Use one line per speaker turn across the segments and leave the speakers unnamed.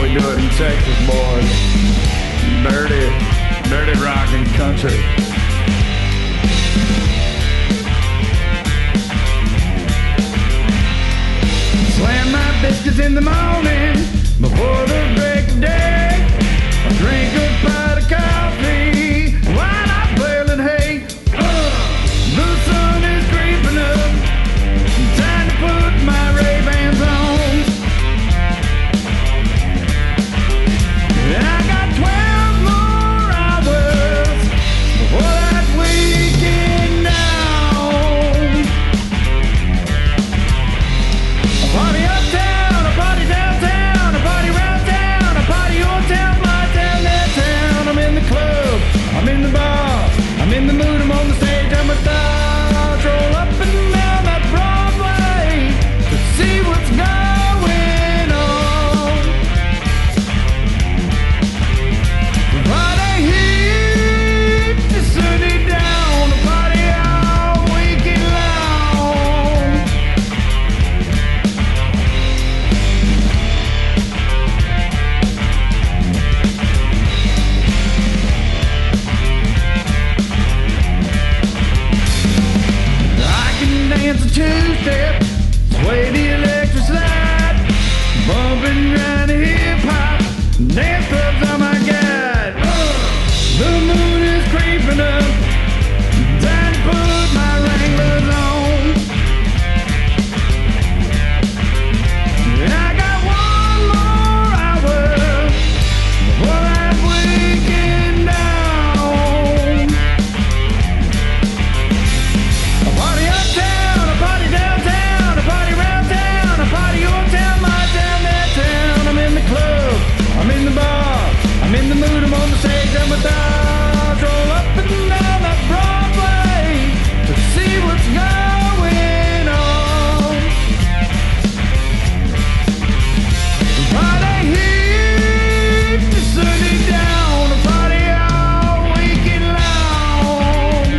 we do it in Texas, boys. Dirty rockin' country. Slam my biscuits in the morning before the break of day. I drink a pot of coffee while I'm baling hay. The sun is creeping up. Time to put my Ray-Bans on. I got 12 more hours before that weekend down. A party uptown, a party downtown, a party round town, a party old town, my town, that town. I'm in the club, I'm in the bar, I'm in the mood, I'm on the stage, I'm a star. Roll up and down that Broadway to see what's going on. Friday heat, the sunny down, a party all weekend long. I can dance a two-step, sway the electric slide, bumping around the hip-hop, dance clubs on my guide. The moon is creeping up, time to put my Wranglers on. I got one more hour before that weekend down. A party uptown, a party downtown, a party round town, a party old town, my town, that town. I'm in the club, I'm in the bar, I'm in the mood, I'm on the stage, I'm a star. Roll up and down that Broadway to see what's going on. Friday heat, the sunny down, a party all weekend long.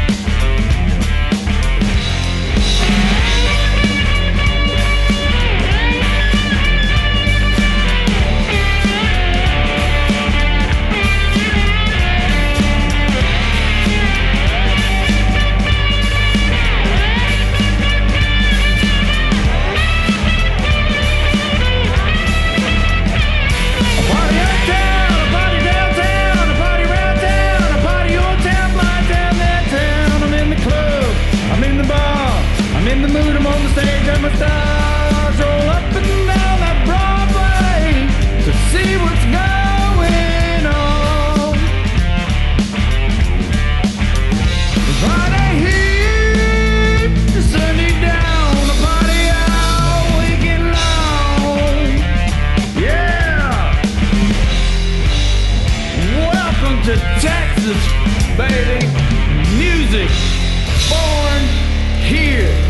A party uptown, a party downtown, a party round town, a party old town, my town, that town. I'm in the club, I'm in the bar, I'm in the mood, I'm on the stage, I'm a star. Roll up and down that Broadway to see what's going on. Friday heat, the sunny down, a party all weekend long. Yeah! Welcome to Texas, baby. Music born here.